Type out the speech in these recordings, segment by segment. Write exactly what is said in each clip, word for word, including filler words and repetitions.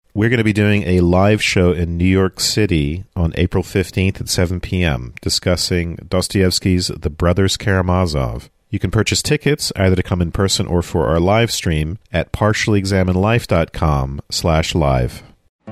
We're going to be doing a live show in New York City on April fifteenth at seven p.m. discussing Dostoevsky's The Brothers Karamazov. You can purchase tickets either to come in person or for our live stream at partiallyexaminedlife.com slash live.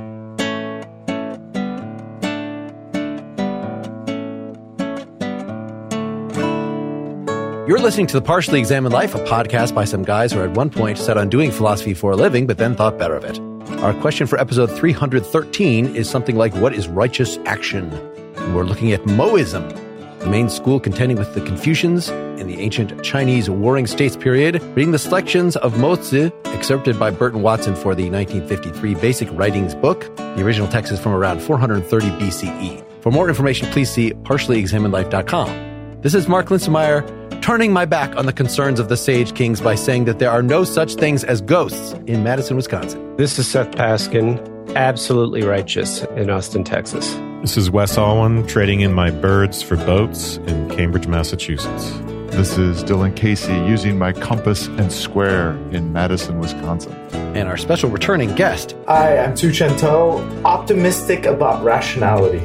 You're listening to The Partially Examined Life, a podcast by some guys who at one point set on doing philosophy for a living, but then thought better of it. Our question for episode three hundred thirteen is something like, what is righteous action? And we're looking at Moism, the main school contending with the Confucians in the ancient Chinese Warring States period, reading the selections of Mo Tzu, excerpted by Burton Watson for the nineteen fifty-three Basic Writings book. The original text is from around four hundred thirty B C E. For more information, please see partially examined life dot com. This is Mark Linsenmeyer, turning my back on the concerns of the Sage Kings by saying that there are no such things as ghosts in Madison, Wisconsin. This is Seth Paskin, absolutely righteous in Austin, Texas. This is Wes Alwan, trading in my birds for boats in Cambridge, Massachusetts. This is Dylan Casey, using my compass and square in Madison, Wisconsin. And our special returning guest. Hi, I'm Tu Chen To, optimistic about rationality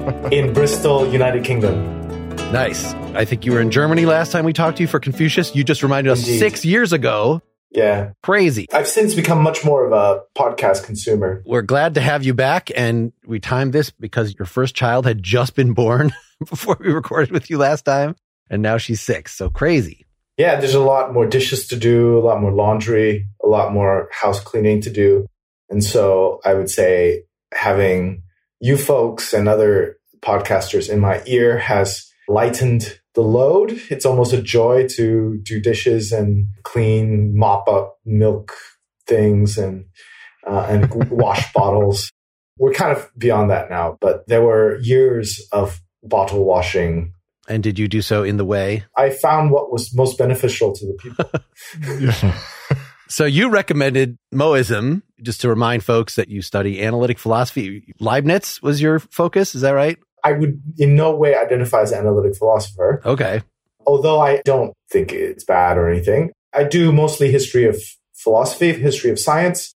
in Bristol, United Kingdom. Nice. I think you were in Germany last time we talked to you for Confucius. You just reminded us Indeed. six years ago. Yeah. Crazy. I've since become much more of a podcast consumer. We're glad to have you back, and we timed this because your first child had just been born before we recorded with you last time, and now she's six. So crazy. Yeah, there's a lot more dishes to do, a lot more laundry, a lot more house cleaning to do. And so I would say having you folks and other podcasters in my ear has lightened the load. It's almost a joy to do dishes and clean, mop up milk things and uh, and wash bottles. We're kind of beyond that now, but there were years of bottle washing. And did you do so in the way? I found what was most beneficial to the people. So you recommended Moism, just to remind folks that you study analytic philosophy. Leibniz was your focus, is that right? I would in no way identify as an analytic philosopher. Okay. Although I don't think it's bad or anything. I do mostly history of philosophy, history of science.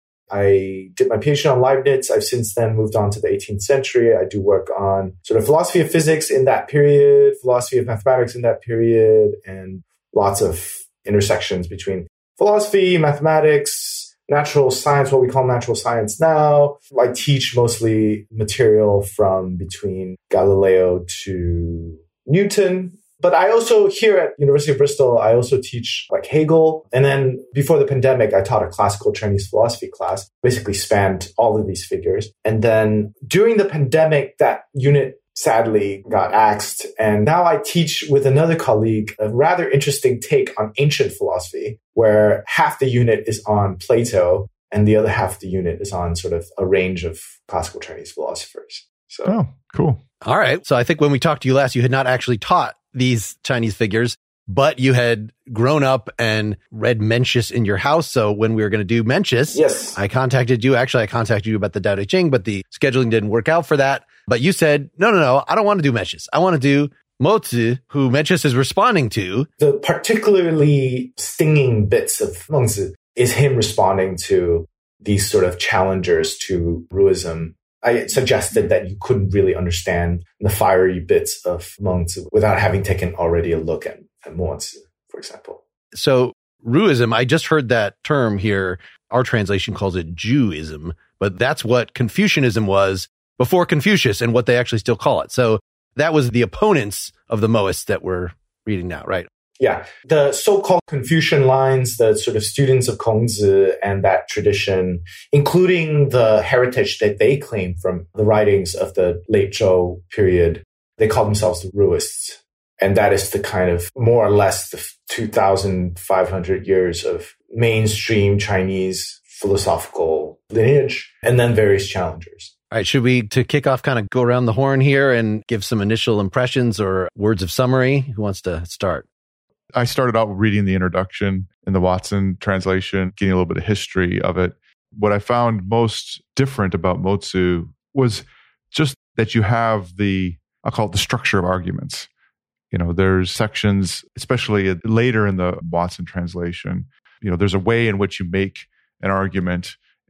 I did my PhD on Leibniz. I've since then moved on to the eighteenth century. I do work on sort of philosophy of physics in that period, philosophy of mathematics in that period, and lots of intersections between philosophy, mathematics, natural science, what we call natural science now. I teach mostly material from between Galileo to Newton. But I also, here at University of Bristol, I also teach like Hegel. And then before the pandemic, I taught a classical Chinese philosophy class, basically spanned all of these figures. And then during the pandemic, that unit sadly got axed. And now I teach with another colleague a rather interesting take on ancient philosophy, where half the unit is on Plato and the other half of the unit is on sort of a range of classical Chinese philosophers. So, Oh, cool. All right. So I think when we talked to you last, you had not actually taught these Chinese figures, but you had grown up and read Mencius in your house. So when we were going to do Mencius, yes, I contacted you. Actually, I contacted you about the Tao Te Ching, but the scheduling didn't work out for that. But you said, no, no, no, I don't want to do Mencius. I want to do Mo Tzu, who Mencius is responding to. The particularly stinging bits of Mengzi is him responding to these sort of challengers to Ruism. I suggested that you couldn't really understand the fiery bits of Mengzi without having taken already a look at, at Mo Tzu, for example. So Ruism, I just heard that term here. Our translation calls it Jewism, but that's what Confucianism was before Confucius and what they actually still call it. So that was the opponents of the Moists that we're reading now, right? Yeah. The so-called Confucian lines, the sort of students of Kongzi and that tradition, including the heritage that they claim from the writings of the late Zhou period, they call themselves the Ruists. And that is the kind of more or less the two thousand five hundred years of mainstream Chinese philosophical lineage, and then various challengers. All right, should we, to kick off, kind of go around the horn here and give some initial impressions or words of summary? Who wants to start? I started out reading the introduction in the Watson translation, getting a little bit of history of it. What I found most different about Mo Tzu was just that you have the, I'll call it the structure of arguments. You know, there's sections, especially later in the Watson translation, you know, there's a way in which you make an argument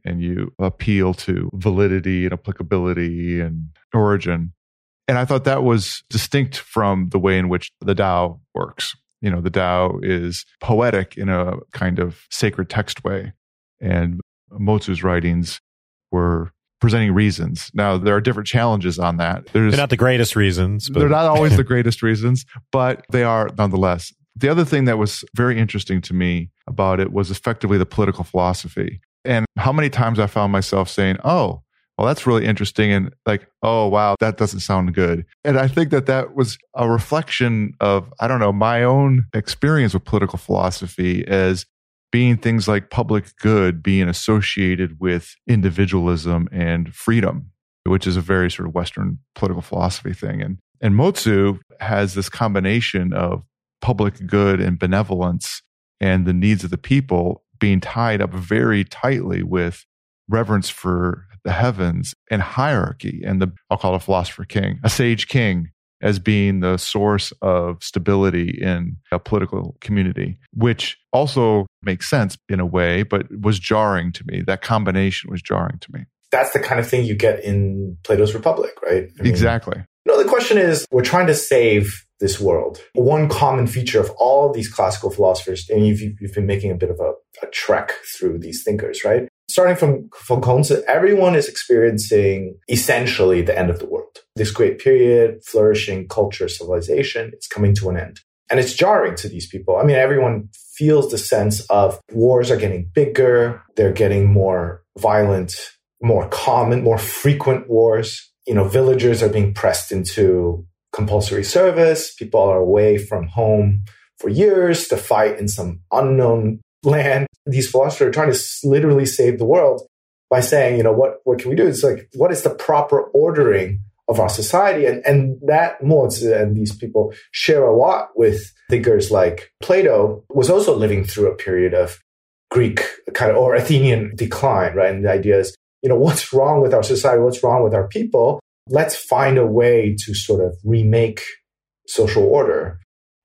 and you appeal to validity and applicability and origin. And I thought that was distinct from the way in which the Tao works. You know, the Tao is poetic in a kind of sacred text way. And Mo-Tzu's writings were presenting reasons. Now, there are different challenges on that. There's, they're not the greatest reasons. But. They're not always the greatest reasons, but they are nonetheless. The other thing that was very interesting to me about it was effectively the political philosophy. And how many times I found myself saying, oh, well, that's really interesting. And like, oh, wow, that doesn't sound good. And I think that that was a reflection of, I don't know, my own experience with political philosophy as being things like public good being associated with individualism and freedom, which is a very sort of Western political philosophy thing. And, and Mo-Tzu has this combination of public good and benevolence and the needs of the people being tied up very tightly with reverence for the heavens and hierarchy and the, I'll call it a philosopher king, a sage king, as being the source of stability in a political community, which also makes sense in a way, but was jarring to me. That combination was jarring to me. That's the kind of thing you get in Plato's Republic, right? I mean, exactly. You know, the question is, we're trying to save this world. One common feature of all of these classical philosophers, and you've, you've been making a bit of a, a trek through these thinkers, right? Starting from, from Kongzi, everyone is experiencing essentially the end of the world. This great period, flourishing culture, civilization, it's coming to an end. And it's jarring to these people. I mean, everyone feels the sense of wars are getting bigger, they're getting more violent, more common, more frequent wars. You know, villagers are being pressed into compulsory service. People are away from home for years to fight in some unknown land. These philosophers are trying to literally save the world by saying, you know, what, what can we do? It's like, what is the proper ordering of our society? And, and that Mo-Tzu and these people share a lot with thinkers like Plato, was also living through a period of Greek kind of, or Athenian decline, right? And the idea is, you know, what's wrong with our society? What's wrong with our people? Let's find a way to sort of remake social order.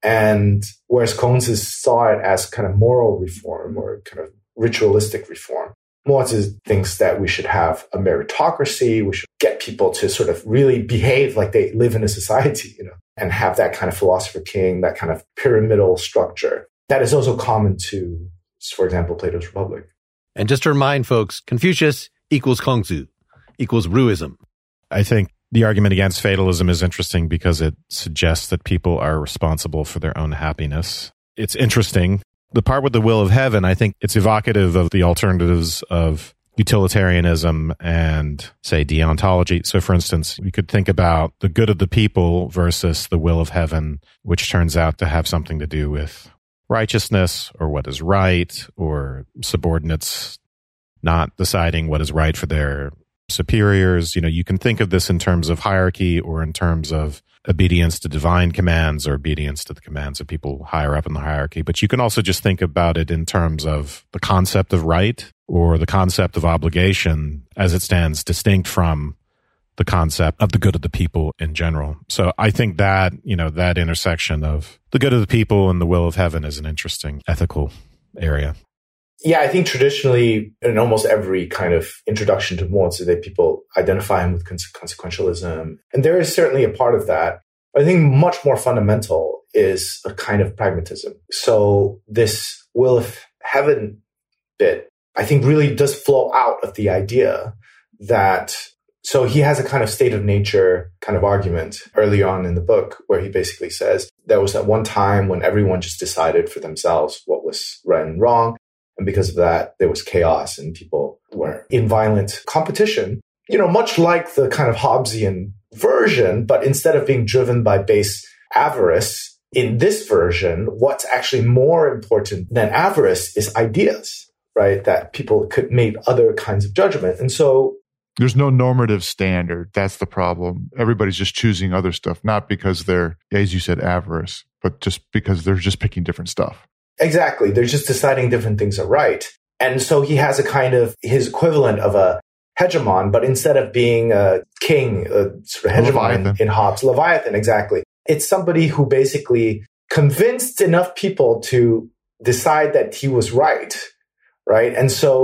And whereas Kongzi saw it as kind of moral reform or kind of ritualistic reform, Mo-Tzu thinks that we should have a meritocracy. We should get people to sort of really behave like they live in a society, you know, and have that kind of philosopher king, that kind of pyramidal structure. That is also common to, for example, Plato's Republic. And just to remind folks, Confucius equals Kongzi equals Ruism. I think the argument against fatalism is interesting because it suggests that people are responsible for their own happiness. It's interesting. The part with the will of heaven, I think it's evocative of the alternatives of utilitarianism and, say, deontology. So, for instance, we could think about the good of the people versus the will of heaven, which turns out to have something to do with righteousness or what is right, or subordinates not deciding what is right for their superiors. You know, you can think of this in terms of hierarchy or in terms of obedience to divine commands or obedience to the commands of people higher up in the hierarchy. But you can also just think about it in terms of the concept of right or the concept of obligation as it stands distinct from the concept of the good of the people in general. So I think that, you know, that intersection of the good of the people and the will of heaven is an interesting ethical area. Yeah, I think traditionally, in almost every kind of introduction to Mo-Tzu, that people identify him with consequentialism. And there is certainly a part of that. I think much more fundamental is a kind of pragmatism. So this will of heaven bit, I think, really does flow out of the idea that, so he has a kind of state of nature kind of argument early on in the book where he basically says there was that one time when everyone just decided for themselves what was right and wrong. And because of that, there was chaos and people were in violent competition, you know, much like the kind of Hobbesian version, but instead of being driven by base avarice, in this version, what's actually more important than avarice is ideas, right? That people could make other kinds of judgment. And so there's no normative standard. That's the problem. Everybody's just choosing other stuff, not because they're, as you said, avarice, but just because they're just picking different stuff. Exactly. They're just deciding different things are right. And so he has a kind of his equivalent of a hegemon, but instead of being a king, a sort of hegemon Leviathan. in Hobbes, Leviathan, exactly. It's somebody who basically convinced enough people to decide that he was right, right? And so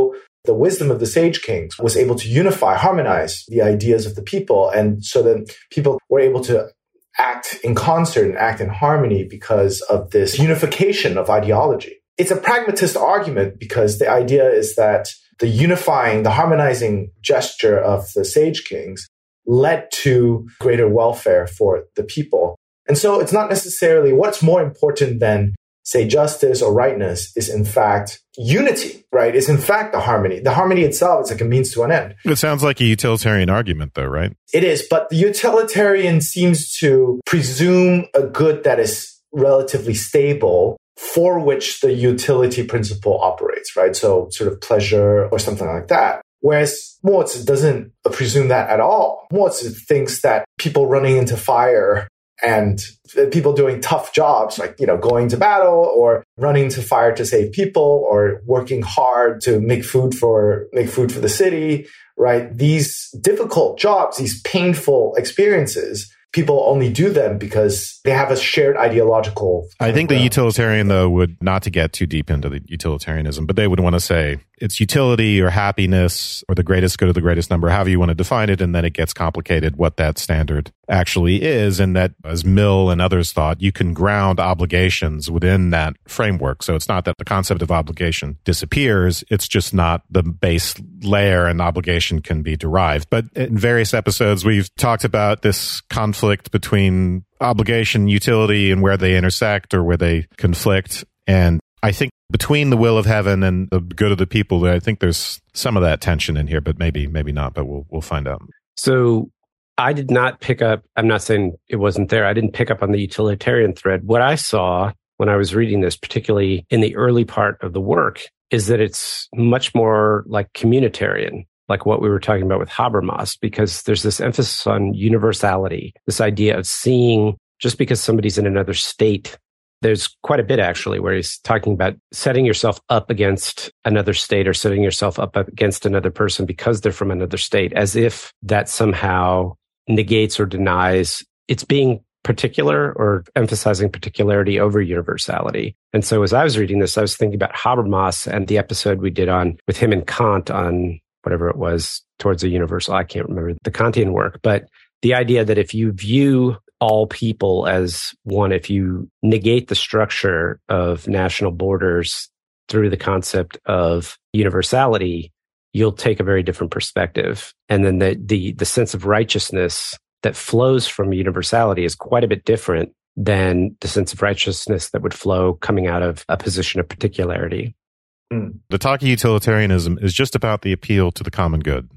the wisdom of the Sage Kings was able to unify, harmonize the ideas of the people. And so then people were able to act in concert and act in harmony because of this unification of ideology. It's a pragmatist argument because the idea is that the unifying, the harmonizing gesture of the Sage Kings led to greater welfare for the people. And so it's not necessarily what's more important than, say, justice or rightness is in fact unity, right? Is in fact the harmony. The harmony itself is like a means to an end. It sounds like a utilitarian argument, though, right? It is, but the utilitarian seems to presume a good that is relatively stable for which the utility principle operates, right? So sort of pleasure or something like that. Whereas Mozi doesn't presume that at all. Mozi thinks that people running into fire and people doing tough jobs, like, you know, going to battle or running to fire to save people or working hard to make food for, make food for the city, right? These difficult jobs, these painful experiences, people only do them because they have a shared ideological. I think the utilitarian, though, would, not to get too deep into the utilitarianism, but they would want to say it's utility or happiness or the greatest good of the greatest number, however you want to define it. And then it gets complicated what that standard actually is. And that, as Mill and others thought, you can ground obligations within that framework. So it's not that the concept of obligation disappears. It's just not the base layer and obligation can be derived. But in various episodes, we've talked about this conflict between obligation, utility, and where they intersect or where they conflict. And I think between the will of heaven and the good of the people, I think there's some of that tension in here, but maybe, maybe not, but we'll, we'll find out. So I did not pick up, I'm not saying it wasn't there. I didn't pick up on the utilitarian thread. What I saw when I was reading this, particularly in the early part of the work, is that it's much more like communitarian, like what we were talking about with Habermas, because there's this emphasis on universality, this idea of seeing just because somebody's in another state. There's quite a bit, actually, where he's talking about setting yourself up against another state or setting yourself up against another person because they're from another state, as if that somehow negates or denies it's being particular or emphasizing particularity over universality. And so as I was reading this, I was thinking about Habermas and the episode we did on with him and Kant on whatever it was, towards a universal, I can't remember the Kantian work, but the idea that if you view all people as one, if you negate the structure of national borders through the concept of universality, you'll take a very different perspective. And then the the the sense of righteousness that flows from universality is quite a bit different than the sense of righteousness that would flow coming out of a position of particularity. Mm. The talk of utilitarianism is just about the appeal to the common good.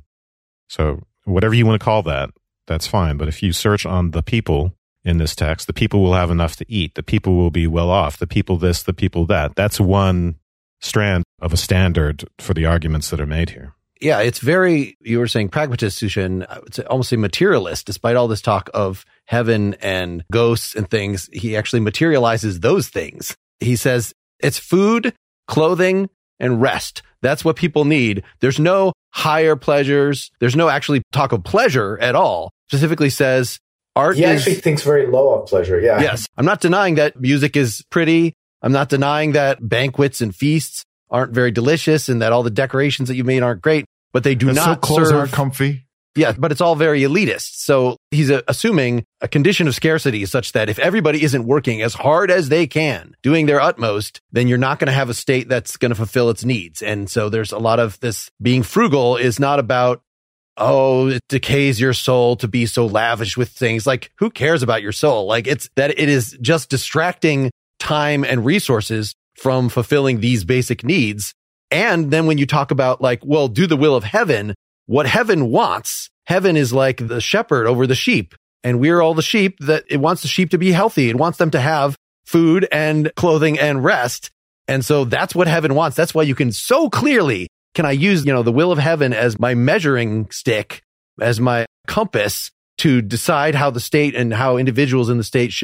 So whatever you want to call that, that's fine. But if you search on the people in this text, the people will have enough to eat. The people will be well off. The people this, the people that. That's one strand of a standard for the arguments that are made here. Yeah, it's very, you were saying pragmatician, it's almost a materialist. Despite all this talk of heaven and ghosts and things, he actually materializes those things. He says it's food, clothing, and rest. That's what people need. There's no higher pleasures. There's no actually talk of pleasure at all. Specifically says art he is... actually thinks very low of pleasure, yeah. Yes. I'm not denying that music is pretty. I'm not denying that banquets and feasts aren't very delicious and that all the decorations that you made aren't great, but they do and not so clothes serve... aren't comfy. Yeah, but it's all very elitist. So he's uh, assuming a condition of scarcity such that if everybody isn't working as hard as they can, doing their utmost, then you're not going to have a state that's going to fulfill its needs. And so there's a lot of this being frugal is not about, oh, it decays your soul to be so lavish with things. Like, who cares about your soul? Like, it's that it is just distracting time and resources from fulfilling these basic needs. And then when you talk about like, well, do the will of heaven, what heaven wants, heaven is like the shepherd over the sheep. And we're all the sheep that it wants the sheep to be healthy. It wants them to have food and clothing and rest. And so that's what heaven wants. That's why you can so clearly, can I use, you know, the will of heaven as my measuring stick, as my compass to decide how the state and how individuals in the state should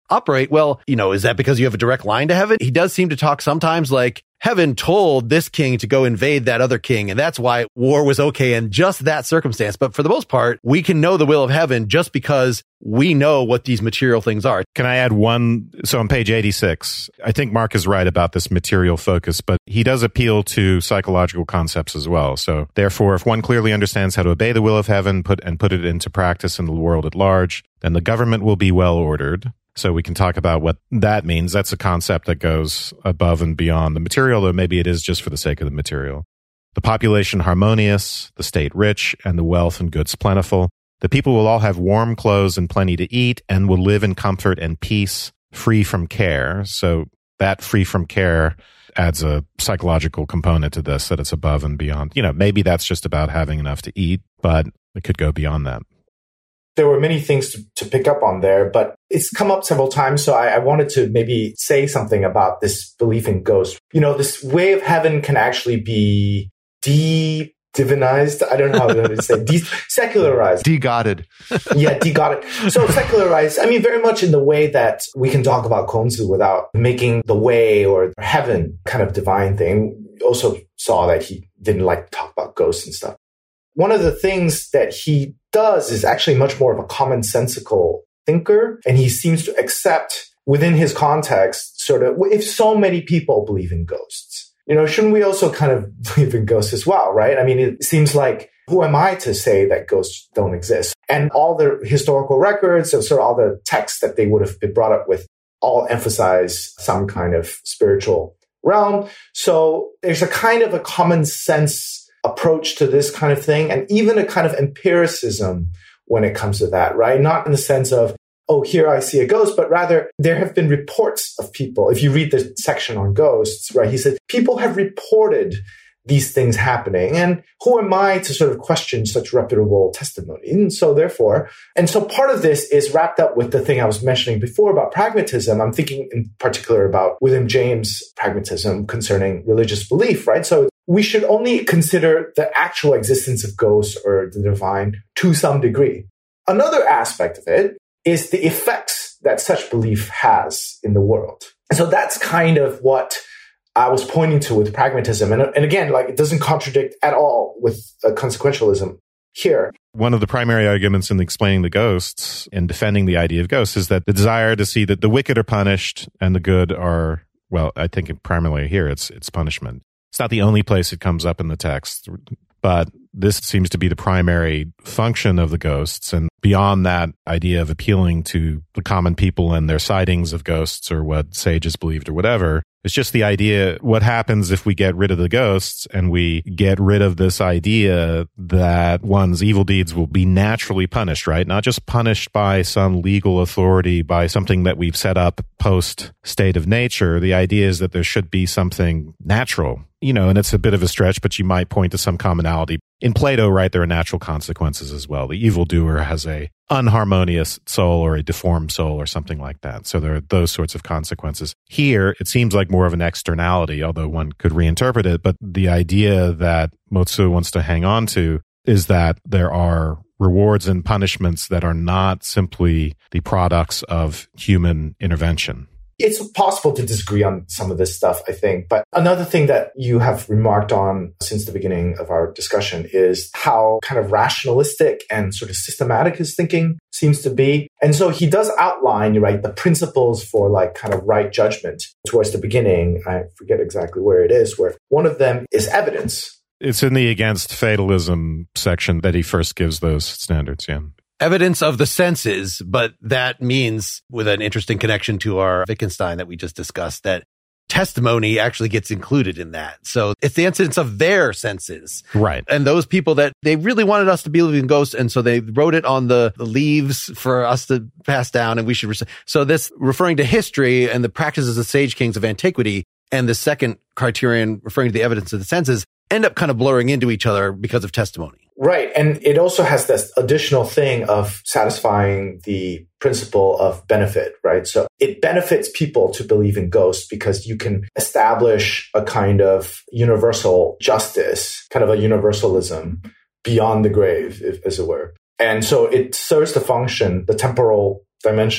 operate. Well, you know, is that because you have a direct line to heaven? He does seem to talk sometimes like heaven told this king to go invade that other king, and that's why war was okay in just that circumstance. But for the most part, we can know the will of heaven just because we know what these material things are. Can I add one? So on page eighty-six, I think Mark is right about this material focus, but he does appeal to psychological concepts as well. So therefore, if one clearly understands how to obey the will of heaven put and put it into practice in the world at large, then the government will be well ordered. So we can talk about what that means. That's a concept that goes above and beyond the material, though maybe it is just for the sake of the material. The population harmonious, the state rich, and the wealth and goods plentiful. The people will all have warm clothes and plenty to eat and will live in comfort and peace, free from care. So that free from care adds a psychological component to this, that it's above and beyond. You know, maybe that's just about having enough to eat, but it could go beyond that. There were many things to, to pick up on there, but it's come up several times. So I, I wanted to maybe say something about this belief in ghosts. You know, this way of heaven can actually be de-divinized. I don't know how to say de- secularized. De-godded. Yeah, de-godded. So secularized, I mean, very much in the way that we can talk about Kongzi without making the way or heaven kind of divine thing. We also saw that he didn't like to talk about ghosts and stuff. One of the things that he does is actually much more of a commonsensical thinker, and he seems to accept within his context sort of, if so many people believe in ghosts, you know, shouldn't we also kind of believe in ghosts as well, right? I mean, it seems like, who am I to say that ghosts don't exist? And all the historical records and sort of all the texts that they would have been brought up with all emphasize some kind of spiritual realm. So there's a kind of a common sense approach to this kind of thing, and even a kind of empiricism when it comes to that, right? Not in the sense of, oh, here I see a ghost, but rather there have been reports of people. If you read the section on ghosts, right, he said, people have reported these things happening. And who am I to sort of question such reputable testimony? And so therefore, and so part of this is wrapped up with the thing I was mentioning before about pragmatism. I'm thinking in particular about William James' pragmatism concerning religious belief, right? So we should only consider the actual existence of ghosts or the divine to some degree. Another aspect of it is the effects that such belief has in the world. And so that's kind of what I was pointing to with pragmatism. And, and again, like, it doesn't contradict at all with uh, consequentialism here. One of the primary arguments in explaining the ghosts and defending the idea of ghosts is that the desire to see that the wicked are punished and the good are, well, I think primarily here it's it's punishment. It's not the only place it comes up in the text, but this seems to be the primary function of the ghosts. And beyond that idea of appealing to the common people and their sightings of ghosts or what sages believed or whatever, it's just the idea, what happens if we get rid of the ghosts and we get rid of this idea that one's evil deeds will be naturally punished, right? Not just punished by some legal authority, by something that we've set up post state of nature. The idea is that there should be something natural, you know, and it's a bit of a stretch, but you might point to some commonality. In Plato, right, there are natural consequences as well. The evildoer has a unharmonious soul or a deformed soul or something like that. So there are those sorts of consequences. Here, it seems like more of an externality, although one could reinterpret it. But the idea that Motsu wants to hang on to is that there are rewards and punishments that are not simply the products of human intervention. It's possible to disagree on some of this stuff, I think. But another thing that you have remarked on since the beginning of our discussion is how kind of rationalistic and sort of systematic his thinking seems to be. And so he does outline, right, the principles for like kind of right judgment towards the beginning. I forget exactly where it is, where one of them is evidence. It's in the against fatalism section that he first gives those standards, yeah. Evidence of the senses, but that means, with an interesting connection to our Wittgenstein that we just discussed, that testimony actually gets included in that. So it's the incidence of their senses. Right. And those people that they really wanted us to believe in ghosts, and so they wrote it on the, the leaves for us to pass down, and we should... Re- so this, referring to history and the practices of sage kings of antiquity, and the second criterion, referring to the evidence of the senses, end up kind of blurring into each other because of testimony. Right. And it also has this additional thing of satisfying the principle of benefit, right? So it benefits people to believe in ghosts because you can establish a kind of universal justice, kind of a universalism beyond the grave, if, as it were. And so it serves the function, the temporal dimension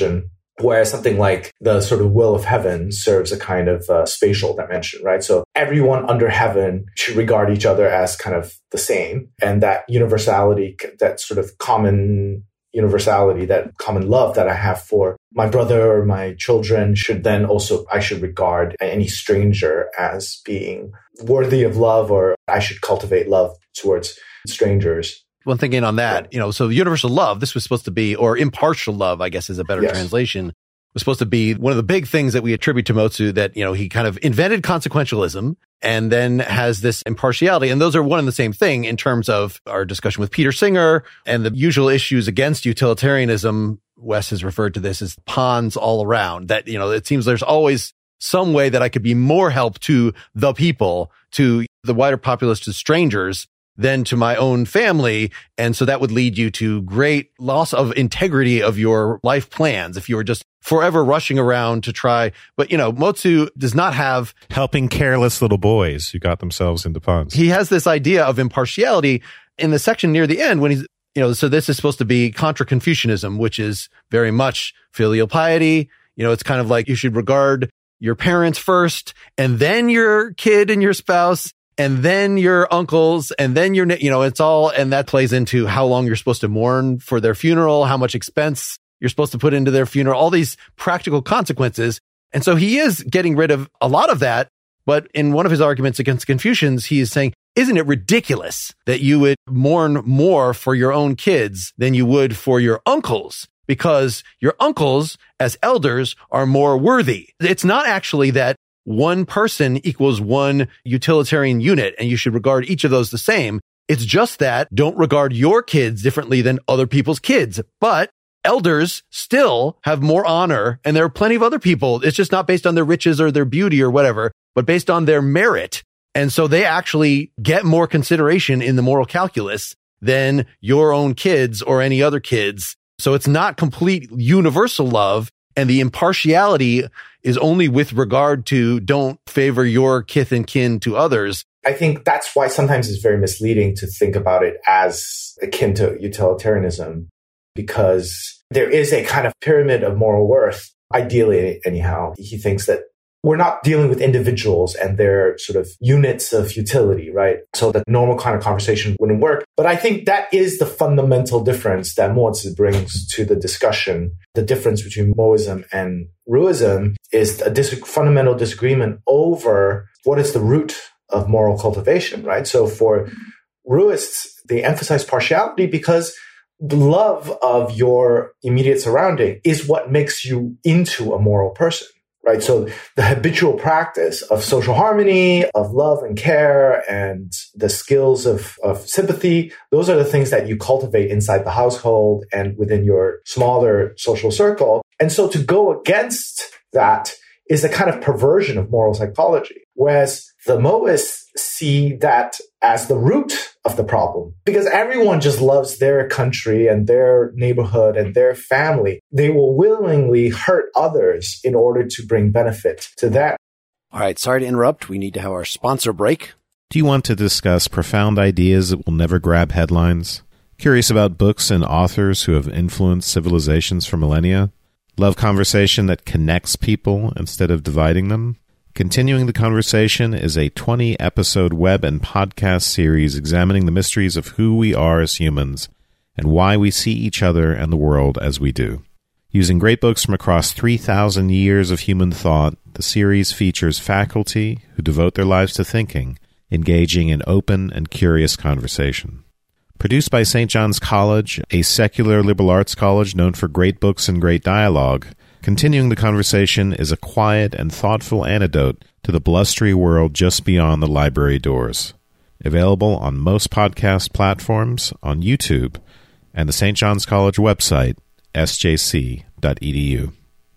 Whereas something like the sort of will of heaven serves a kind of uh, spatial dimension, right? So everyone under heaven should regard each other as kind of the same. And that universality, that sort of common universality, that common love that I have for my brother or my children should then also, I should regard any stranger as being worthy of love, or I should cultivate love towards strangers. One thing in on that, you know, so universal love, this was supposed to be, or impartial love, I guess is a better Yes. translation, was supposed to be one of the big things that we attribute to Motsu, that, you know, he kind of invented consequentialism and then has this impartiality. And those are one and the same thing in terms of our discussion with Peter Singer and the usual issues against utilitarianism. Wes has referred to this as pawns all around, that, you know, it seems there's always some way that I could be more help to the people, to the wider populace, to strangers, than to my own family. And so that would lead you to great loss of integrity of your life plans if you were just forever rushing around to try. But, you know, Motsu does not have... Helping careless little boys who got themselves into ponds. He has this idea of impartiality in the section near the end when he's, you know, so this is supposed to be contra Confucianism, which is very much filial piety. You know, it's kind of like you should regard your parents first, and then your kid and your spouse, and then your uncles, and then your, you know, it's all, and that plays into how long you're supposed to mourn for their funeral, how much expense you're supposed to put into their funeral, all these practical consequences. And so he is getting rid of a lot of that. But in one of his arguments against Confucians, he is saying, isn't it ridiculous that you would mourn more for your own kids than you would for your uncles? Because your uncles, as elders, are more worthy. It's not actually that one person equals one utilitarian unit, and you should regard each of those the same. It's just that don't regard your kids differently than other people's kids. But elders still have more honor, and there are plenty of other people. It's just not based on their riches or their beauty or whatever, but based on their merit. And so they actually get more consideration in the moral calculus than your own kids or any other kids. So it's not complete universal love, and the impartiality is only with regard to don't favor your kith and kin to others. I think that's why sometimes it's very misleading to think about it as akin to utilitarianism, because there is a kind of pyramid of moral worth, ideally anyhow. He thinks that we're not dealing with individuals and their sort of units of utility, right? So the normal kind of conversation wouldn't work. But I think that is the fundamental difference that Mozi brings to the discussion. The difference between Moism and Ruism is a dis- fundamental disagreement over what is the root of moral cultivation, right? So for Ruists, they emphasize partiality because the love of your immediate surrounding is what makes you into a moral person. Right. So the habitual practice of social harmony, of love and care, and the skills of, of sympathy, those are the things that you cultivate inside the household and within your smaller social circle. And so to go against that is a kind of perversion of moral psychology. Whereas the Moists see that as the root of the problem, because everyone just loves their country and their neighborhood and their family. They will willingly hurt others in order to bring benefit to them. All right, sorry to interrupt. We need to have our sponsor break. Do you want to discuss profound ideas that will never grab headlines? Curious about books and authors who have influenced civilizations for millennia? Love conversation that connects people instead of dividing them? Continuing the Conversation is a twenty-episode web and podcast series examining the mysteries of who we are as humans and why we see each other and the world as we do. Using great books from across three thousand years of human thought, the series features faculty who devote their lives to thinking, engaging in open and curious conversation. Produced by Saint John's College, a secular liberal arts college known for great books and great dialogue, Continuing the Conversation is a quiet and thoughtful antidote to the blustery world just beyond the library doors. Available on most podcast platforms, on YouTube, and the Saint John's College website, s j c dot e d u.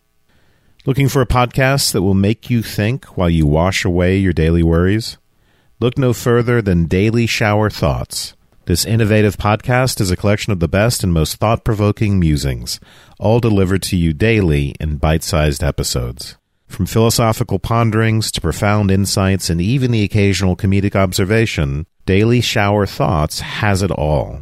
Looking for a podcast that will make you think while you wash away your daily worries? Look no further than Daily Shower Thoughts. This innovative podcast is a collection of the best and most thought-provoking musings, all delivered to you daily in bite-sized episodes. From philosophical ponderings to profound insights and even the occasional comedic observation, Daily Shower Thoughts has it all.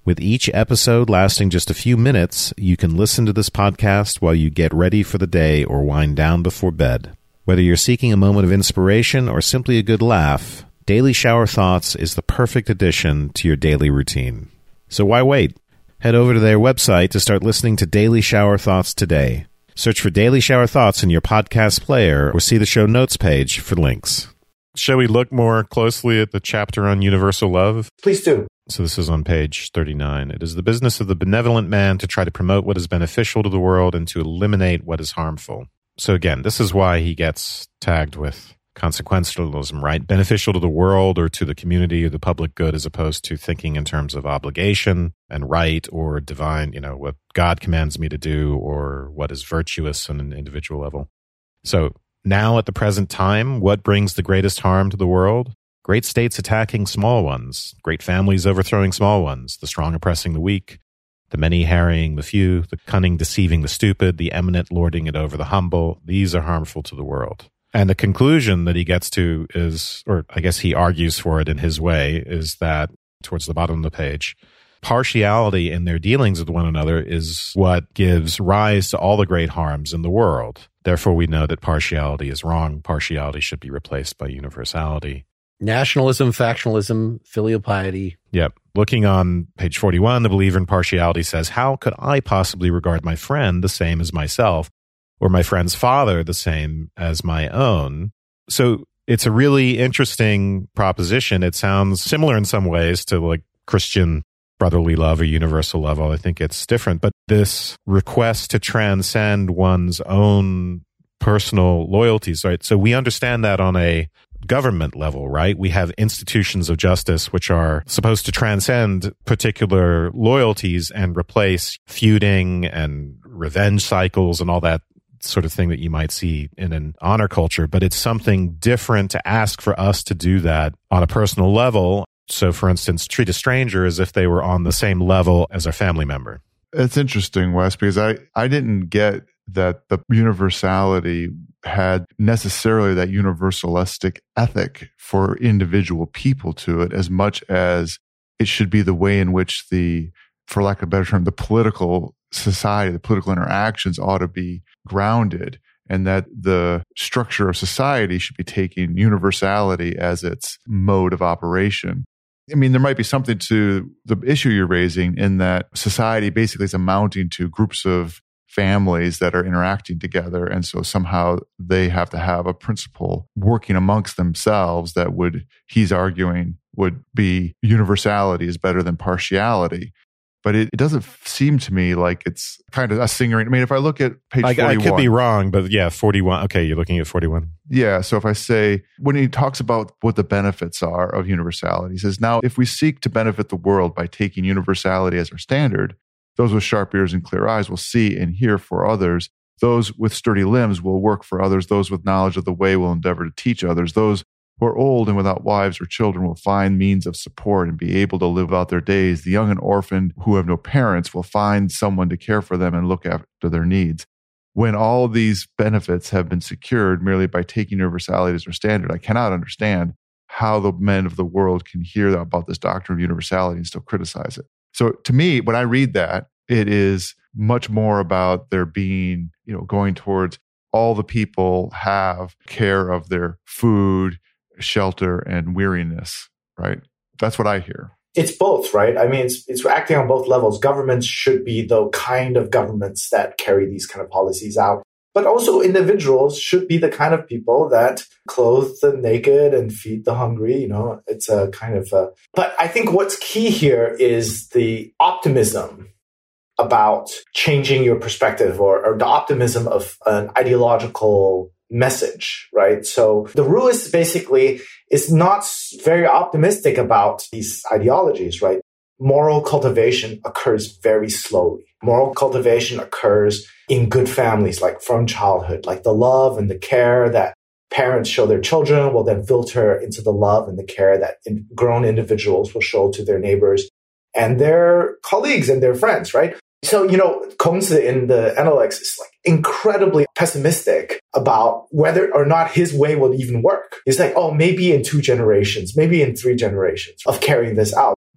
With each episode lasting just a few minutes, you can listen to this podcast while you get ready for the day or wind down before bed. Whether you're seeking a moment of inspiration or simply a good laugh, Daily Shower Thoughts is the perfect addition to your daily routine. So why wait? Head over to their website to start listening to Daily Shower Thoughts today. Search for Daily Shower Thoughts in your podcast player or see the show notes page for links. Shall we look more closely at the chapter on universal love? Please do. So this is on page thirty-nine. It is the business of the benevolent man to try to promote what is beneficial to the world and to eliminate what is harmful. So again, this is why he gets tagged with consequentialism, right? Beneficial to the world or to the community or the public good, as opposed to thinking in terms of obligation and right or divine, you know, what God commands me to do or what is virtuous on an individual level. So now at the present time, what brings the greatest harm to the world? Great states attacking small ones, great families overthrowing small ones, the strong oppressing the weak, the many harrying the few, the cunning deceiving the stupid, the eminent lording it over the humble. These are harmful to the world. And the conclusion that he gets to is, or I guess he argues for it in his way, is that towards the bottom of the page, partiality in their dealings with one another is what gives rise to all the great harms in the world. Therefore, we know that partiality is wrong. Partiality should be replaced by universality. Nationalism, factionalism, filial piety. Yep. Looking on page forty-one, the believer in partiality says, how could I possibly regard my friend the same as myself, or my friend's father the same as my own? So it's a really interesting proposition. It sounds similar in some ways to like Christian brotherly love or universal love. I think it's different. But this request to transcend one's own personal loyalties, right? So we understand that on a government level, right? We have institutions of justice which are supposed to transcend particular loyalties and replace feuding and revenge cycles and all that sort of thing that you might see in an honor culture. But it's something different to ask for us to do that on a personal level. So, for instance, treat a stranger as if they were on the same level as a family member. It's interesting, Wes, because I, I didn't get that the universality had necessarily that universalistic ethic for individual people to it, as much as it should be the way in which the, for lack of a better term, the political society, the political interactions ought to be grounded, and that the structure of society should be taking universality as its mode of operation. I mean, there might be something to the issue you're raising in that society basically is amounting to groups of families that are interacting together. And so somehow they have to have a principle working amongst themselves that would, he's arguing, would be universality is better than partiality. But it, it doesn't seem to me like it's kind of a singer. I mean, if I look at page I, forty-one. I could be wrong, but yeah, forty-one. Okay, you're looking at forty-one. Yeah. So if I say, when he talks about what the benefits are of universality, he says, now, if we seek to benefit the world by taking universality as our standard, those with sharp ears and clear eyes will see and hear for others. Those with sturdy limbs will work for others. Those with knowledge of the way will endeavor to teach others. Those who are old and without wives or children will find means of support and be able to live out their days. The young and orphaned who have no parents will find someone to care for them and look after their needs. When all these benefits have been secured merely by taking universality as their standard, I cannot understand how the men of the world can hear about this doctrine of universality and still criticize it. So to me, when I read that, it is much more about there being, you know, going towards all the people have care of their food, shelter, and weariness, right? That's what I hear. It's both, right? I mean, it's, it's acting on both levels. Governments should be the kind of governments that carry these kind of policies out. But also individuals should be the kind of people that clothe the naked and feed the hungry. You know, it's a kind of a... But I think what's key here is the optimism about changing your perspective, or, or the optimism of an ideological message, right? So the Ruist basically is not very optimistic about these ideologies, right? Moral cultivation occurs very slowly. Moral cultivation occurs in good families, like from childhood, like the love and the care that parents show their children will then filter into the love and the care that in grown individuals will show to their neighbors and their colleagues and their friends, right? So, you know, Kongzi in the Analects is like incredibly pessimistic about whether or not his way will even work. He's like, oh, maybe in two generations, maybe in three generations of carrying this out.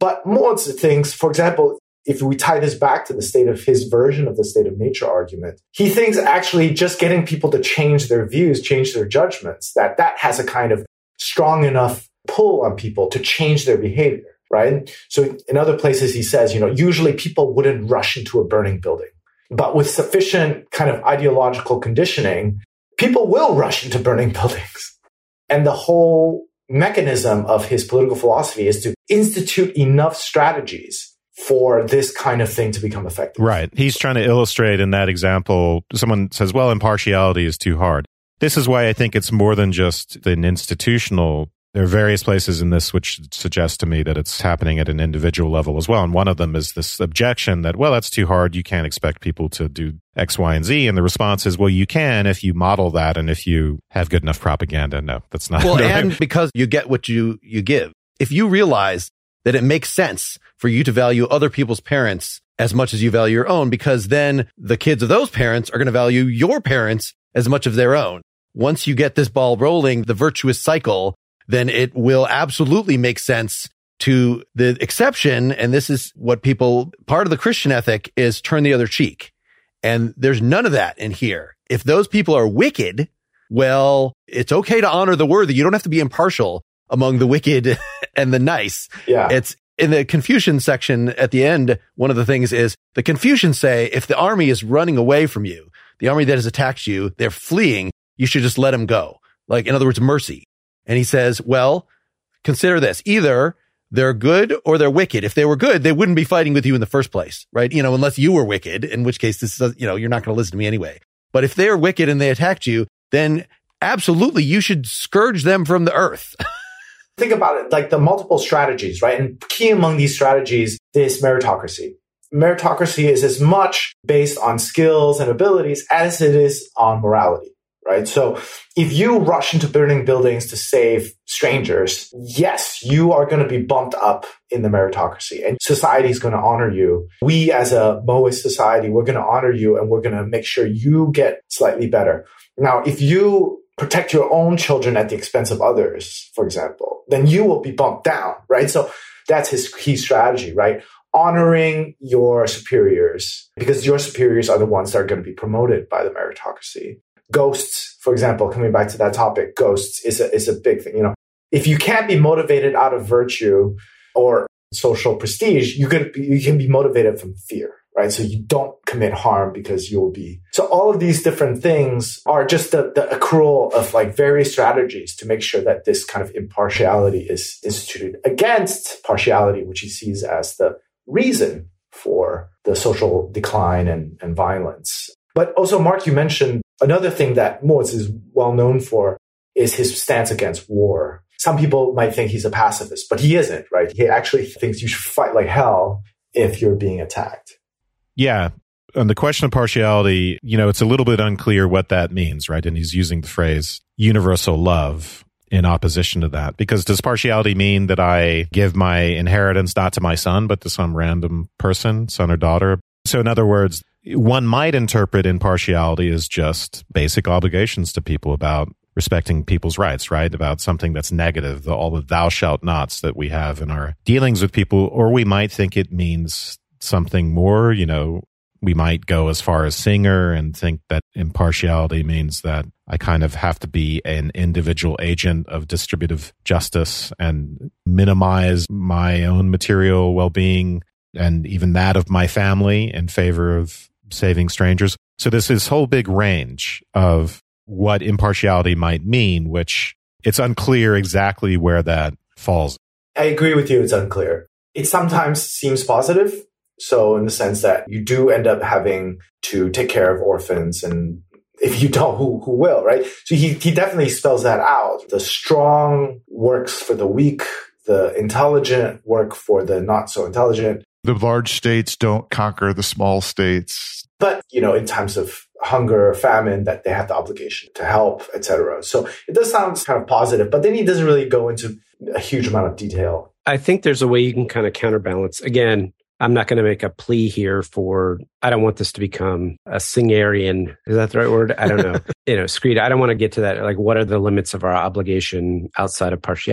But Moritz thinks, for example, if we tie this back to the state of his version of the state of nature argument, he thinks actually just getting people to change their views, change their judgments, that that has a kind of strong enough pull on people to change their behavior, right? So in other places, he says, you know, usually people wouldn't rush into a burning building, but with sufficient kind of ideological conditioning, people will rush into burning buildings. And the whole mechanism of his political philosophy is to institute enough strategies for this kind of thing to become effective. Right. He's trying to illustrate in that example, someone says, well, impartiality is too hard. This is why I think it's more than just an institutional. There are various places in this which suggest to me that it's happening at an individual level as well. And one of them is this objection that, well, that's too hard. You can't expect people to do X, Y, and Z. And the response is, well, you can if you model that and if you have good enough propaganda. No, that's not. Well, no, and because you get what you, you give. If you realize that it makes sense for you to value other people's parents as much as you value your own, because then the kids of those parents are going to value your parents as much of their own. Once you get this ball rolling, the virtuous cycle, then it will absolutely make sense to the exception. And this is what people, part of the Christian ethic is turn the other cheek. And there's none of that in here. If those people are wicked, well, it's okay to honor the worthy. You don't have to be impartial among the wicked and the nice. Yeah. It's in the Confucian section at the end. One of the things is the Confucians say, if the army is running away from you, the army that has attacked you, they're fleeing, you should just let them go. Like, in other words, mercy. And he says, well, consider this. Either they're good or they're wicked. If they were good, they wouldn't be fighting with you in the first place, right? You know, unless you were wicked, in which case this is, you know, you're not going to listen to me anyway. But if they're wicked and they attacked you, then absolutely you should scourge them from the earth. Think about it, like the multiple strategies, right? And key among these strategies is meritocracy. Meritocracy is as much based on skills and abilities as it is on morality, right? So if you rush into burning buildings to save strangers, yes, you are going to be bumped up in the meritocracy and society is going to honor you. We as a Moist society, we're going to honor you and we're going to make sure you get slightly better. Now, if you protect your own children at the expense of others, for example, then you will be bumped down, right? So that's his key strategy, right? Honoring your superiors, because your superiors are the ones that are going to be promoted by the meritocracy. Ghosts, for example, coming back to that topic, ghosts is a, is a big thing. You know, if you can't be motivated out of virtue or social prestige, you could be, you can be motivated from fear, right? So you don't commit harm because you'll be. So all of these different things are just the, the accrual of like various strategies to make sure that this kind of impartiality is instituted against partiality, which he sees as the reason for the social decline and, and violence. But also, Mark, you mentioned another thing that Moritz is well known for is his stance against war. Some people might think he's a pacifist, but he isn't, right? He actually thinks you should fight like hell if you're being attacked. Yeah. On the question of partiality, you know, it's a little bit unclear what that means, right? And he's using the phrase universal love in opposition to that. Because does partiality mean that I give my inheritance not to my son, but to some random person, son or daughter? So in other words, one might interpret impartiality as just basic obligations to people about respecting people's rights, right? About something that's negative, the, all the thou shalt nots that we have in our dealings with people. Or we might think it means something more, you know, we might go as far as Singer and think that impartiality means that I kind of have to be an individual agent of distributive justice and minimize my own material well-being and even that of my family in favor of saving strangers. So there's this whole big range of what impartiality might mean, which it's unclear exactly where that falls. I agree with you. It's unclear. It sometimes seems positive. So in the sense that you do end up having to take care of orphans, and if you don't, who who will, right? So he, he definitely spells that out. The strong works for the weak, the intelligent work for the not so intelligent. The large states don't conquer the small states. But, you know, in times of hunger, famine, that they have the obligation to help, et cetera. So it does sound kind of positive, but then he doesn't really go into a huge amount of detail. I think there's a way you can kind of counterbalance. Again, I'm not going to make a plea here for, I don't want this to become a Singerian. Is that the right word? I don't know. you know, screed. I don't want to get to that. Like, what are the limits of our obligation outside of partiality?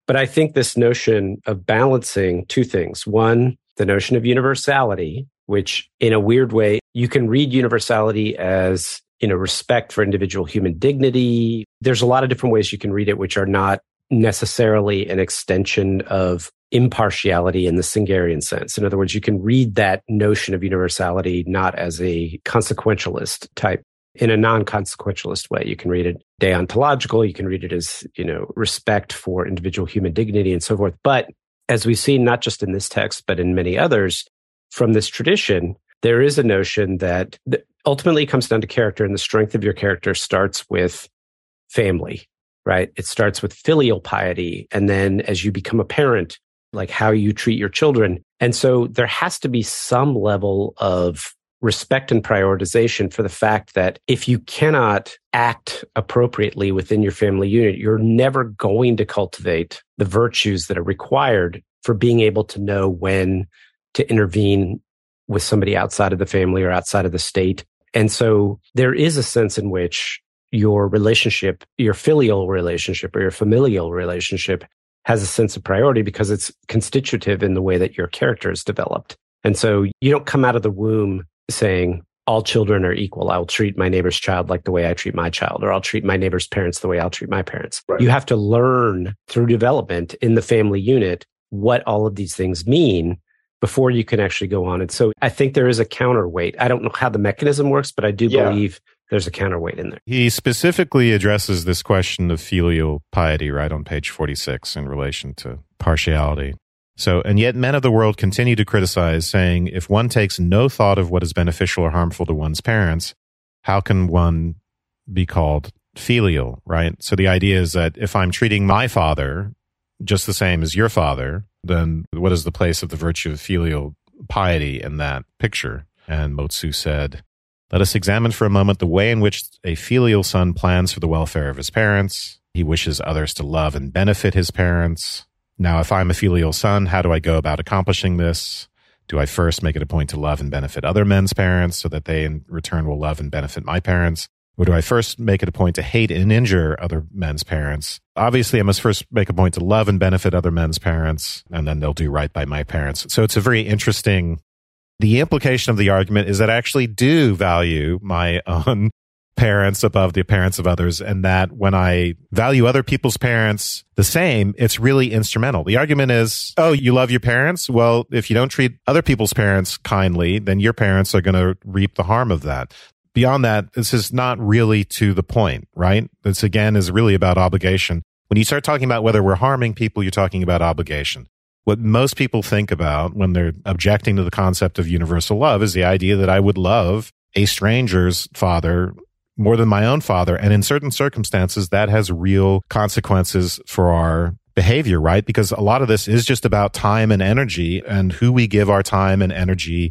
But I think this notion of balancing two things. One, the notion of universality, which in a weird way, you can read universality as, you know, respect for individual human dignity. There's a lot of different ways you can read it, which are not necessarily an extension of impartiality in the Singerian sense. In other words, you can read that notion of universality not as a consequentialist type. In a non-consequentialist way, you can read it deontological. You can read it as, you know, respect for individual human dignity and so forth. But as we've seen, not just in this text, but in many others from this tradition, there is a notion that ultimately it comes down to character, and the strength of your character starts with family, right? It starts with filial piety. And then as you become a parent, like how you treat your children. And so there has to be some level of respect and prioritization for the fact that if you cannot act appropriately within your family unit, you're never going to cultivate the virtues that are required for being able to know when to intervene with somebody outside of the family or outside of the state. And so there is a sense in which your relationship, your filial relationship or your familial relationship has a sense of priority because it's constitutive in the way that your character is developed. And so you don't come out of the womb saying, all children are equal. I'll treat my neighbor's child like the way I treat my child, or I'll treat my neighbor's parents the way I'll treat my parents. Right. You have to learn through development in the family unit what all of these things mean before you can actually go on. And so I think there is a counterweight. I don't know how the mechanism works, but I do yeah. believe there's a counterweight in there. He specifically addresses this question of filial piety right on page forty-six in relation to partiality. So, and yet men of the world continue to criticize, saying, if one takes no thought of what is beneficial or harmful to one's parents, how can one be called filial, right? So the idea is that if I'm treating my father just the same as your father, then what is the place of the virtue of filial piety in that picture? And Motsu said, let us examine for a moment the way in which a filial son plans for the welfare of his parents. He wishes others to love and benefit his parents. Now, if I'm a filial son, how do I go about accomplishing this? Do I first make it a point to love and benefit other men's parents so that they in return will love and benefit my parents? Or do I first make it a point to hate and injure other men's parents? Obviously, I must first make a point to love and benefit other men's parents, and then they'll do right by my parents. So it's a very interesting... The implication of the argument is that I actually do value my own parents above the parents of others, and that when I value other people's parents the same, it's really instrumental. The argument is, oh, you love your parents? Well, if you don't treat other people's parents kindly, then your parents are going to reap the harm of that. Beyond that, this is not really to the point, right? This, again, is really about obligation. When you start talking about whether we're harming people, you're talking about obligation. What most people think about when they're objecting to the concept of universal love is the idea that I would love a stranger's father more than my own father. And in certain circumstances, that has real consequences for our behavior, right? Because a lot of this is just about time and energy and who we give our time and energy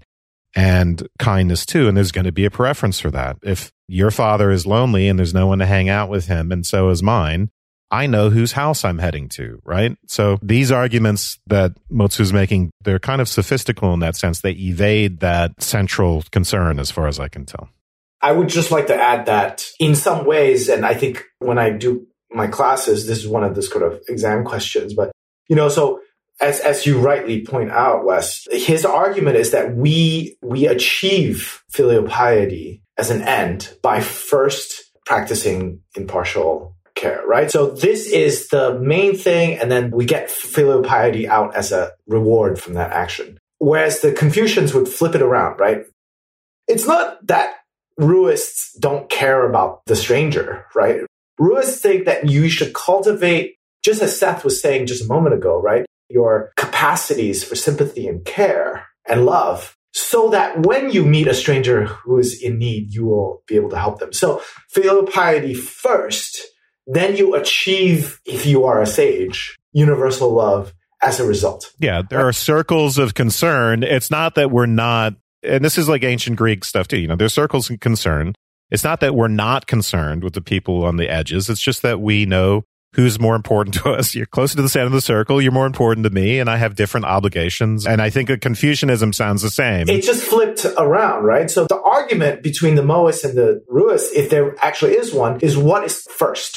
and kindness to. And there's going to be a preference for that. If your father is lonely and there's no one to hang out with him, and so is mine, I know whose house I'm heading to, right? So these arguments that Motsu's making, they're kind of sophistical in that sense. They evade that central concern as far as I can tell. I would just like to add that in some ways, and I think when I do my classes, this is one of the sort of exam questions, but, you know, so as as you rightly point out, Wes, his argument is that we we achieve filial piety as an end by first practicing impartial care, right? So this is the main thing, and then we get filial piety out as a reward from that action. Whereas the Confucians would flip it around, right? It's not that Ruists don't care about the stranger, right? Ruists think that you should cultivate, just as Seth was saying just a moment ago, right? Your capacities for sympathy and care and love, so that when you meet a stranger who is in need, you will be able to help them. So filial piety first, then you achieve, if you are a sage, universal love as a result. Yeah, there are circles of concern. It's not that we're not, and this is like ancient Greek stuff too, you know, there's circles of concern. It's not that we're not concerned with the people on the edges. It's just that we know who's more important to us. You're closer to the center of the circle. You're more important to me, and I have different obligations. And I think that Confucianism sounds the same. It just flipped around, right? So the argument between the Moists and the Ruists, if there actually is one, is what is first.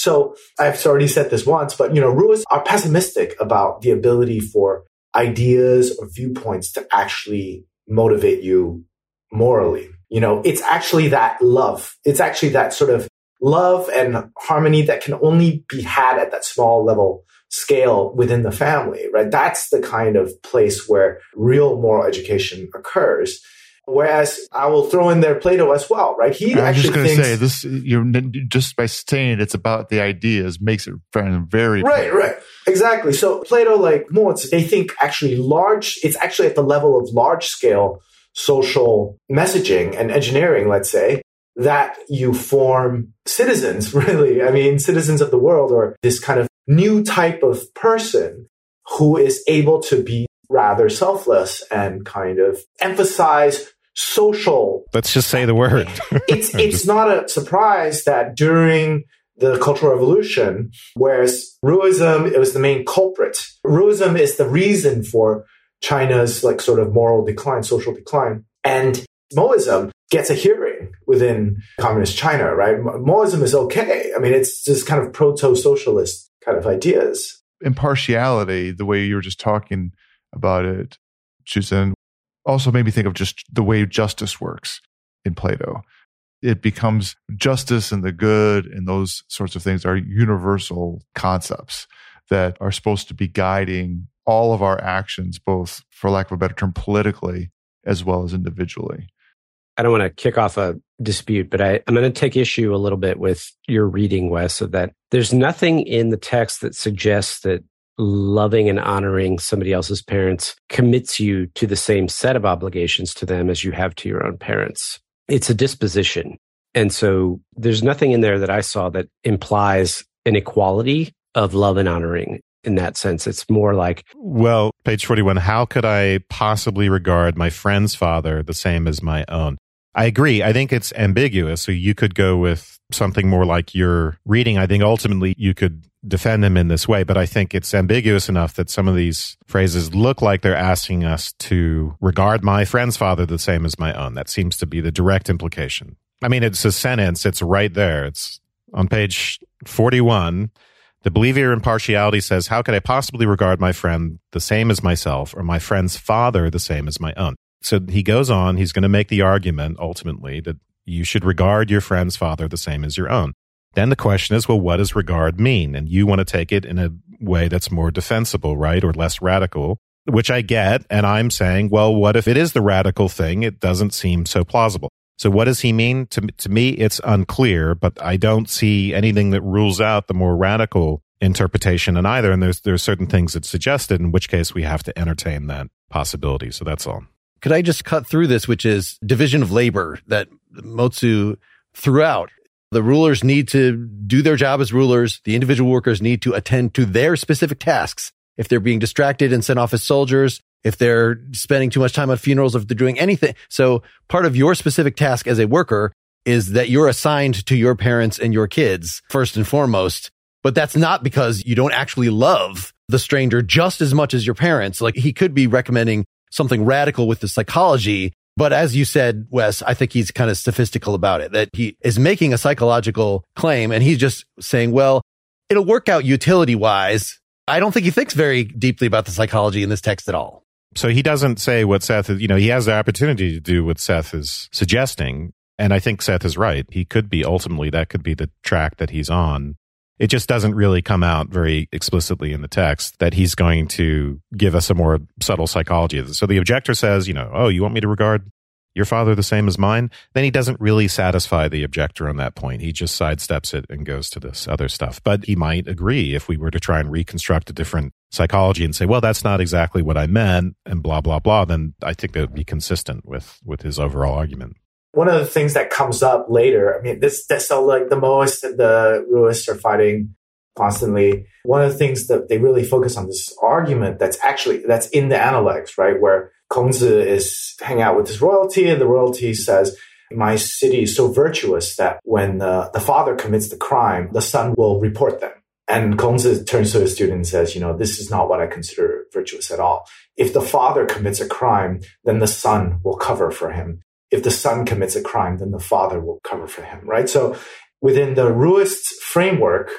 So I've already said this once, but, you know, Ruists are pessimistic about the ability for ideas or viewpoints to actually motivate you morally. You know, it's actually that love. It's actually that sort of love and harmony that can only be had at that small level scale within the family, right? That's the kind of place where real moral education occurs. Whereas I will throw in there Plato as well, right? He I'm actually just going to thinks, say this. You're just by saying it's about the ideas makes it very right, clear. right, exactly. So Plato, like Moritz, they think actually large. It's actually at the level of large scale social messaging and engineering, let's say, that you form citizens. Really, I mean, citizens of the world, or this kind of new type of person who is able to be rather selfless and kind of emphasize social. Let's just say the word. it's it's not a surprise that during the Cultural Revolution, whereas Ruism, it was the main culprit. Ruism is the reason for China's like sort of moral decline, social decline. And Moism gets a hearing within communist China, right? Moism is okay. I mean, it's just kind of proto-socialist kind of ideas. Impartiality, the way you were just talking about it, Chuzhen, also made me think of just the way justice works in Plato. It becomes justice and the good and those sorts of things are universal concepts that are supposed to be guiding all of our actions, both, for lack of a better term, politically as well as individually. I don't want to kick off a dispute, but I, I'm going to take issue a little bit with your reading, Wes, of that there's nothing in the text that suggests that loving and honoring somebody else's parents commits you to the same set of obligations to them as you have to your own parents. It's a disposition. And so there's nothing in there that I saw that implies an equality of love and honoring in that sense. It's more like, well, page forty-one, how could I possibly regard my friend's father the same as my own? I agree. I think it's ambiguous. So you could go with something more like your reading. I think ultimately you could defend him in this way, but I think it's ambiguous enough that some of these phrases look like they're asking us to regard my friend's father the same as my own. That seems to be the direct implication. I mean, it's a sentence. It's right there. It's on page forty-one. The believer in partiality says, how could I possibly regard my friend the same as myself or my friend's father the same as my own? So he goes on, he's going to make the argument ultimately that you should regard your friend's father the same as your own. Then the question is, well, what does regard mean? And you want to take it in a way that's more defensible, right? Or less radical, which I get. And I'm saying, well, what if it is the radical thing? It doesn't seem so plausible. So what does he mean? To, to me, it's unclear, but I don't see anything that rules out the more radical interpretation in either. And there's there's certain things that suggest it, in which case we have to entertain that possibility. So that's all. Could I just cut through this, which is division of labor that Motsu threw out? The rulers need to do their job as rulers. The individual workers need to attend to their specific tasks. If they're being distracted and sent off as soldiers, if they're spending too much time on funerals, if they're doing anything. So part of your specific task as a worker is that you're assigned to your parents and your kids first and foremost. But that's not because you don't actually love the stranger just as much as your parents. Like, he could be recommending something radical with the psychology. But as you said, Wes, I think he's kind of sophistical about it, that he is making a psychological claim and he's just saying, well, it'll work out utility wise. I don't think he thinks very deeply about the psychology in this text at all. So he doesn't say what Seth is, you know, he has the opportunity to do what Seth is suggesting. And I think Seth is right. He could be ultimately, that could be the track that he's on. It just doesn't really come out very explicitly in the text that he's going to give us a more subtle psychology. So the objector says, you know, oh, you want me to regard your father the same as mine? Then he doesn't really satisfy the objector on that point. He just sidesteps it and goes to this other stuff. But he might agree if we were to try and reconstruct a different psychology and say, well, that's not exactly what I meant and blah, blah, blah. Then I think that would be consistent with, with his overall argument. One of the things that comes up later, I mean, this, this so like the Moists and the Ruists are fighting constantly. One of the things that they really focus on this argument that's actually, that's in the Analects, right? Where Kongzi is hanging out with his royalty and the royalty says, my city is so virtuous that when the, the father commits the crime, the son will report them. And Kongzi turns to his student and says, you know, this is not what I consider virtuous at all. If the father commits a crime, then the son will cover for him. If the son commits a crime, then the father will cover for him, right? So within the Ruist framework,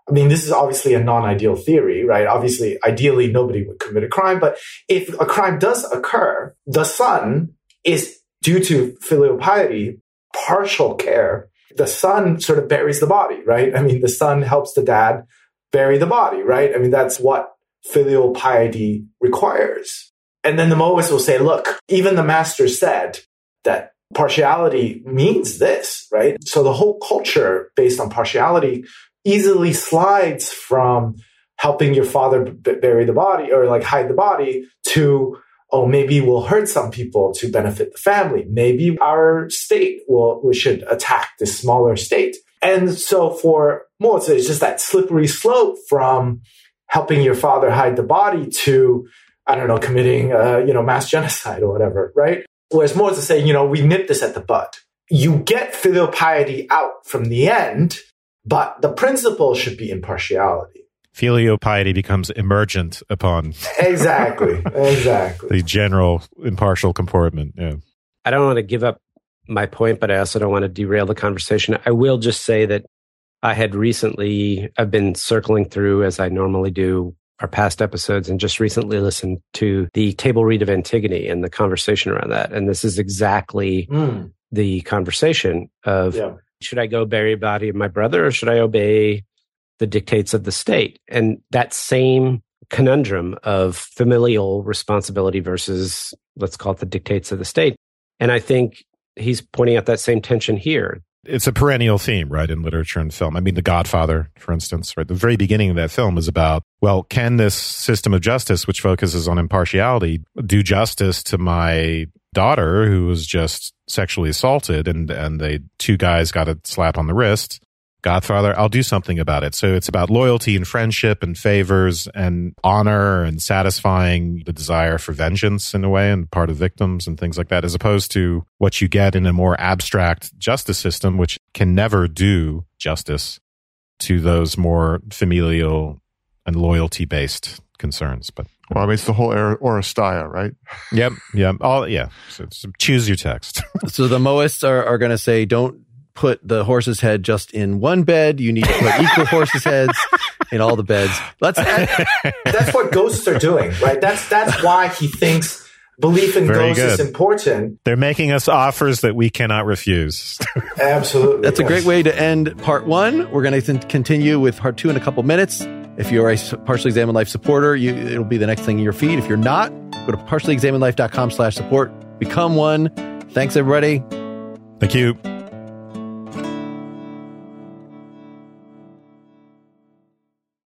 I mean, this is obviously a non-ideal theory, right? Obviously, ideally, nobody would commit a crime. But if a crime does occur, the son is, due to filial piety, partial care. The son sort of buries the body, right? I mean, the son helps the dad bury the body, right? I mean, that's what filial piety requires. And then the Mohists will say, look, even the master said that partiality means this, right? So the whole culture based on partiality easily slides from helping your father b- bury the body or like hide the body to, oh, maybe we'll hurt some people to benefit the family. Maybe our state will, we should attack this smaller state. And so for Mozi, it's just that slippery slope from helping your father hide the body to, I don't know, committing, uh, you know, mass genocide or whatever, right? Whereas Mozi is saying, you know, we nip this at the bud. You get filial piety out from the end, but the principle should be impartiality. Filial piety becomes emergent upon exactly, exactly the general impartial comportment. Yeah, I don't want to give up my point, but I also don't want to derail the conversation. I will just say that I had recently, I've been circling through, as I normally do, our past episodes, and just recently listened to the table read of Antigone and the conversation around that. And this is exactly mm. the conversation of, yeah. should I go bury a body of my brother or should I obey the dictates of the state? And that same conundrum of familial responsibility versus, let's call it, the dictates of the state. And I think he's pointing out that same tension here. It's a perennial theme, right, in literature and film. I mean, The Godfather, for instance, right? The very beginning of that film is about, well, can this system of justice, which focuses on impartiality, do justice to my daughter who was just sexually assaulted and, and they two guys got a slap on the wrist? Godfather, I'll do something about it. So it's about loyalty and friendship and favors and honor and satisfying the desire for vengeance in a way and part of victims and things like that, as opposed to what you get in a more abstract justice system, which can never do justice to those more familial and loyalty-based concerns. But well, I mean, it's the whole Oresteia, right? Yep, yep. All, yeah. So, so choose your text. So the Mohists are, are going to say, don't put the horse's head just in one bed. You need to put equal horses' heads in all the beds. Let's. That's what ghosts are doing, right? That's that's why he thinks belief in Very ghosts good. is important. They're making us offers that we cannot refuse. Absolutely. That's yes. a great way to end part one. We're going to continue with part two in a couple minutes. If you're a Partially Examined Life supporter, you, it'll be the next thing in your feed. If you're not, go to partially examined life dot com slash support. Become one. Thanks, everybody. Thank you.